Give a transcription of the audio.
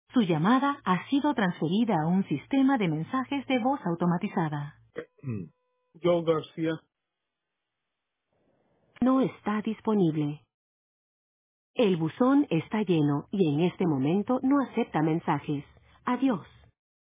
Su llamada ha sido transferida a un sistema de mensajes de voz automatizada. Joe García. No está disponible. El buzón está lleno y en este momento no acepta mensajes. Adiós.